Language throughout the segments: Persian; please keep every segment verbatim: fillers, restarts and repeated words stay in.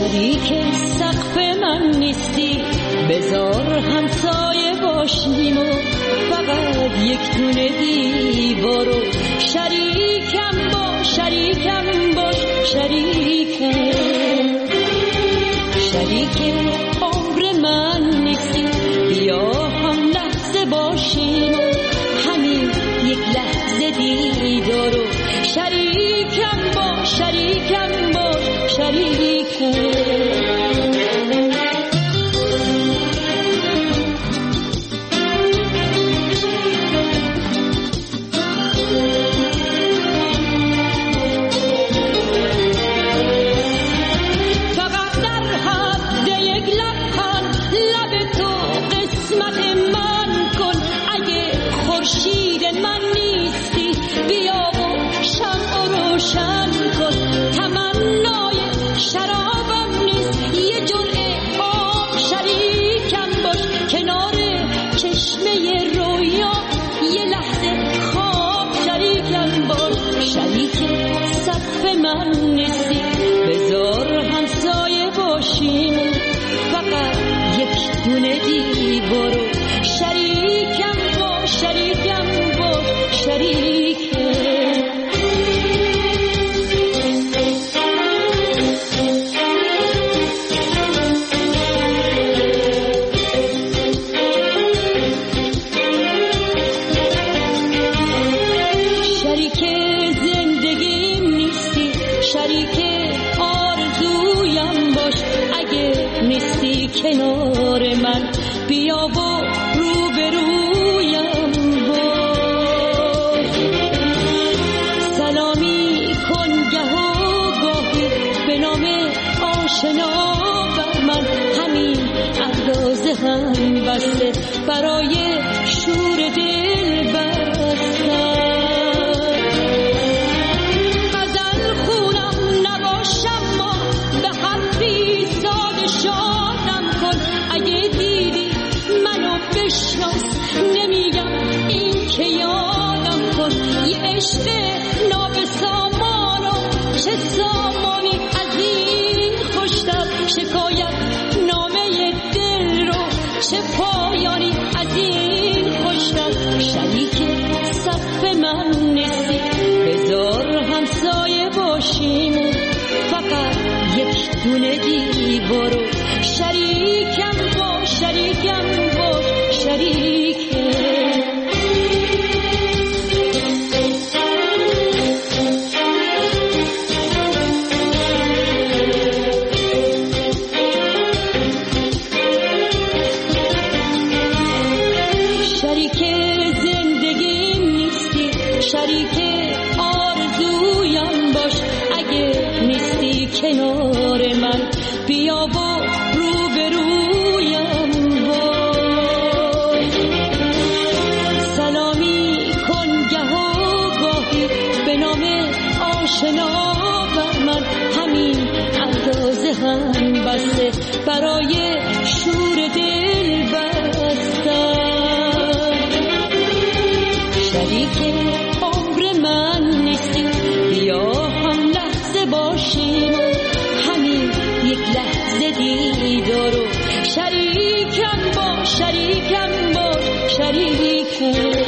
شریک سقف من نیستی، بذار همسایه باشیم و فقط یک دونه دیوارو. شریکم باش، شریکم باش، شریکم. شریک عمر من نیستی، بیا هم لحظه باشیم و همین یک لحظه دیدارو. شریکم باش، شریکم باش، شریکم. من نیستی، بذار همسایه باشیم فقط یک دونه دیوارو. شریکم باش، شریکم باش، شریکم. کنار من بیا و روبرویم باش. سلامی کن گه و گاهی به نام آشنا بر من، همین اندازه هم بسته برای شور دل بستن. غزل خونم نباشم ما به حرفی ساده شادم کن. اگه دیدی منو بشناس، نمیگم این که یادم کن. یه عشق نابسامانو چه سامانی از این خوشتر. شکایت نامه دل رو چه پایانی از این خوشتر. شریک سقف من نیستی، بذار همسایه باشیم فقط یک دونه دیوارو. شریکم باش، شریکم باش، شریکم. شریک زندگیم نیستی، شریک آرزویم باش. اگه نیستی کنار من بیا و روبرویم باش. سلامی کن گه و گاهی به نام آشنا بر من، همین اندازه هم بسته برای شور دل بستن. شریک عمر من نیستی، بیا هم لحظه باشیم و همین یک لحظه دیدارو. شریکم باش، شریکم باش، شریکم.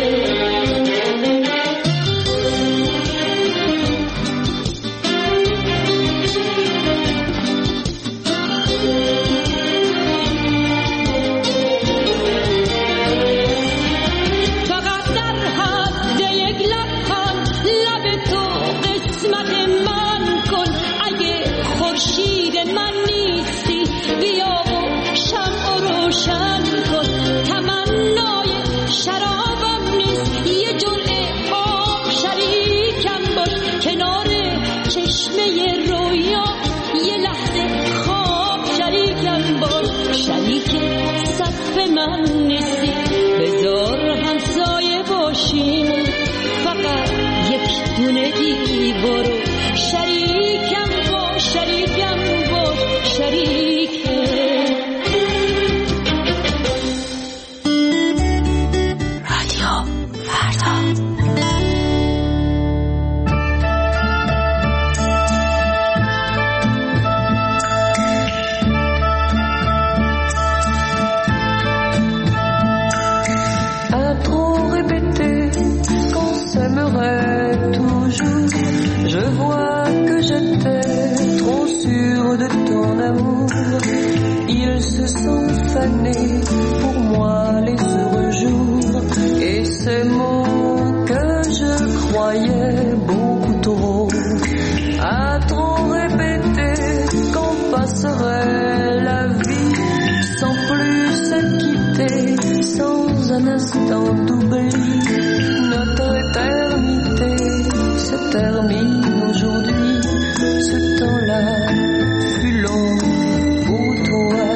من نیستی، بذار همسایه باشیم فقط یک دونه دیوارو. شریکم باش، شریکم باش، شریکم. رادیو فردا. de ton amour. Ils se sont fanés pour moi les heureux jours, et ces mots que je croyais beaucoup trop, à trop répéter qu'on passerait la vie sans plus se quitter, sans un instant d'oubli. Notre éternité se termine aujourd'hui, ce temps-là fut long pour toi.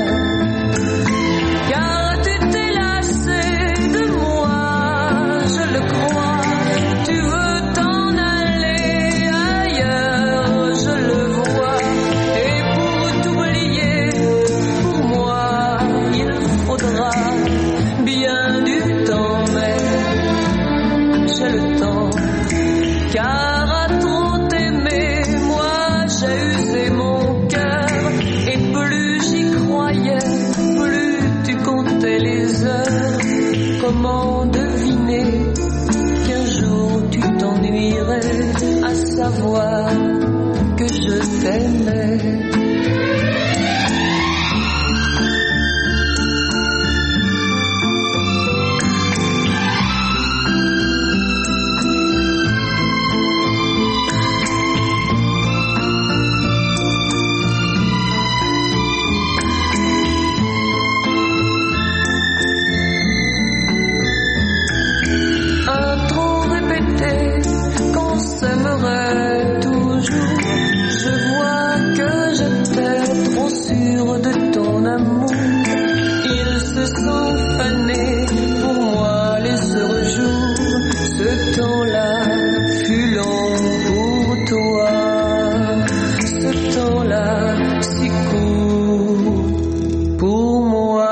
Car tu t'es lassé de moi, je le crois. Tu veux t'en aller ailleurs, je le vois. Et pour t'oublier, pour moi, il faudra bien du temps, mais j'ai le temps. Car à trop t'aimer, moi j'ai usé mon cœur. Et plus j'y croyais, plus tu comptais les heures. Comment deviner qu'un jour tu t'ennuierais à savoir que je t'aimais? Qu'on s'aimerait toujours. Je vois que j'étais trop sûre de ton amour. Ils se sont fanés pour moi les heureux jours. Ce temps-là fut long pour toi. Ce temps-là si court pour moi.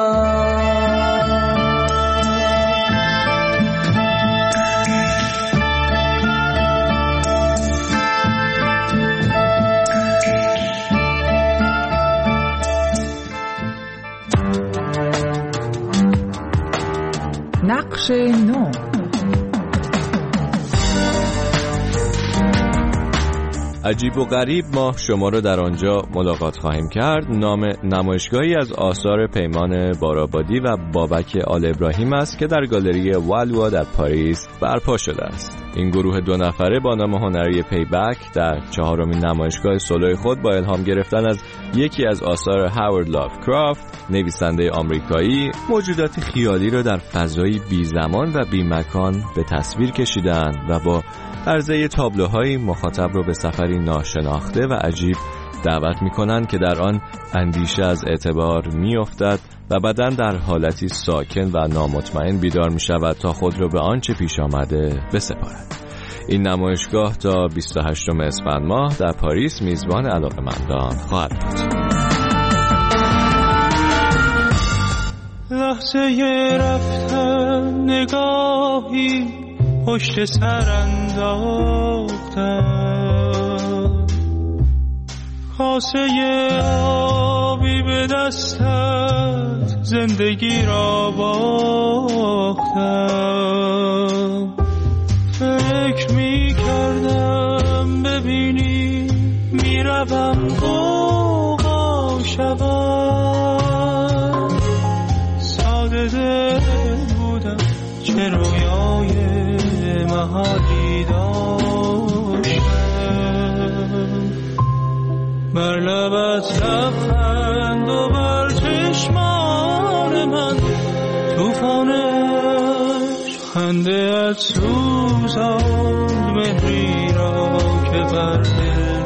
نقش نو. عجیب و غریب ما شما رو در آنجا ملاقات خواهیم کرد. نام نمایشگاهی از آثار پیمان بارابادی و بابک آل ابراهیم است که در گالری والوا در پاریس برپا شده است. این گروه دو نفره با نام هنری پیبک در چهارمین نمایشگاه سولوی خود با الهام گرفتن از یکی از آثار هاورد لافکرافت، نویسنده آمریکایی، موجودات خیالی را در فضایی بی زمان و بی مکان به تصویر کشیدند و با عرضه تابلوهای مخاطب را به سفری ناشناخته و عجیب دعوت می‌کنند که در آن اندیشه از اعتبار می‌افتد و بدن در حالتی ساکن و نامطمئن بیدار می‌شود تا خود را به آنچه پیش آمده بسپارد. این نمایشگاه تا بیست و هشتم اسفند ماه در پاریس میزبان علاقه‌مندان خواهد بود. لحظه رفتن نگاهی پشت سر انداختم، کاسه آبی به دستت زندگی را باختم. فکر می کردم ببینی میروم غوغا شوم، ساده دل بودم چه رویای محالی داشتم. بر لبت لبخند و بر چشمان من توفانش خنده‌ات سوزاند مهری را که بر دل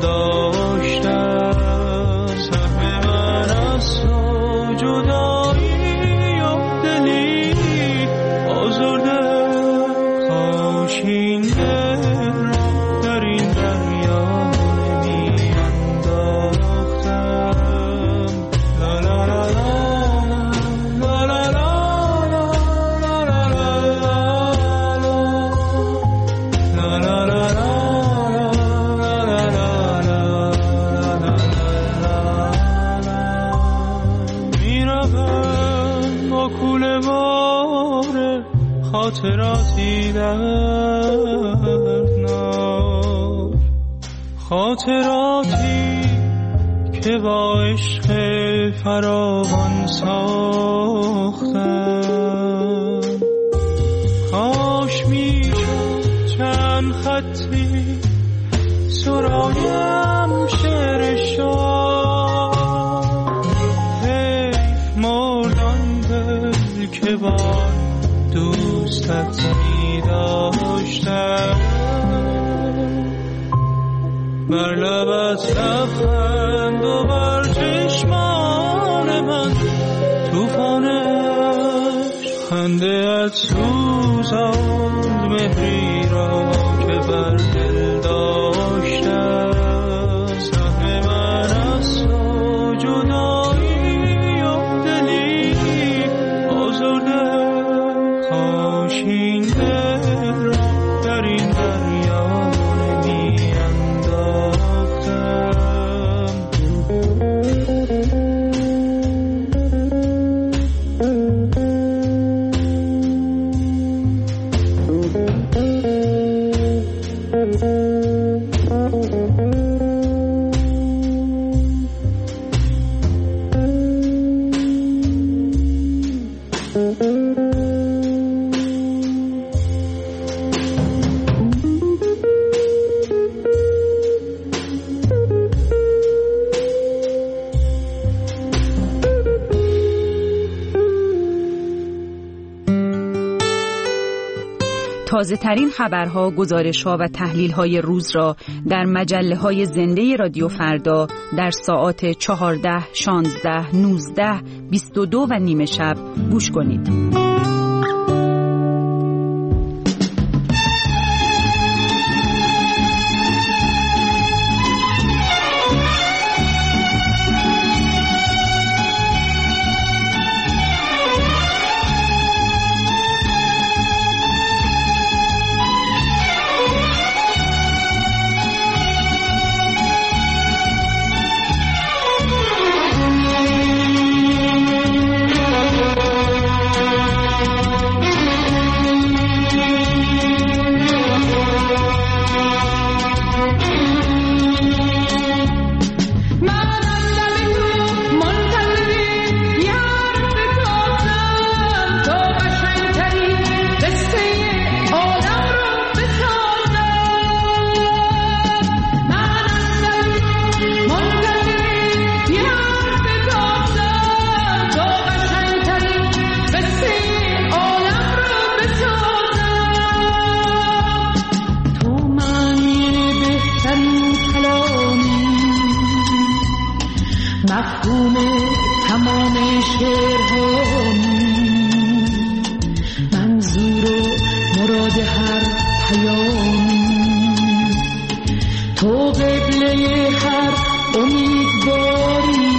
داشتم. سهم من از تو جدایی و دلی آزرده، کاش این دل را در این دریا نمی انداختم. لا لا لا لا لا لا خاطراتی دردناک، خاطراتی که که با عشق فراوان ساختم. کاش میشد چند خطی سرایم شعر شاه، حیف مردان دل که با دوستت می داشتم. بر لبت لبخند و بر چشمان من توفان عشق، خنده ات سوزاند مهری را که بر دل داشتم. سهم من از تو جدایی و دلی آزرده، کاش این دل را در این دریا نمی انداختم. تازه ترین خبرها، گزارش‌ها و تحلیل‌های روز را در مجله‌های زنده رادیو فردا در ساعات چهارده، شانزده، نوزده، بیست و دو و نیمه شب گوش کنید. مفهوم تمام شعرهایی، منظور و مراد هر پیامی، تو قبله هر امیدواری،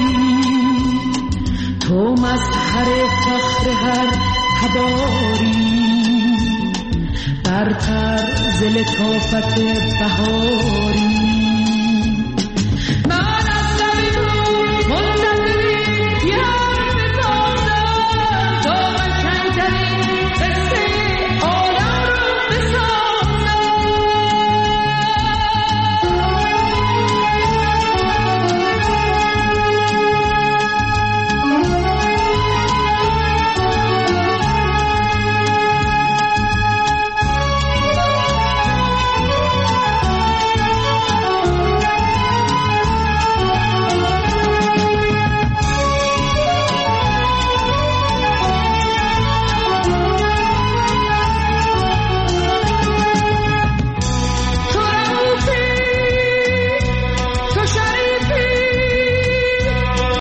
تو مظهر فخر هر تباری، برتر ز لطافت بهاری.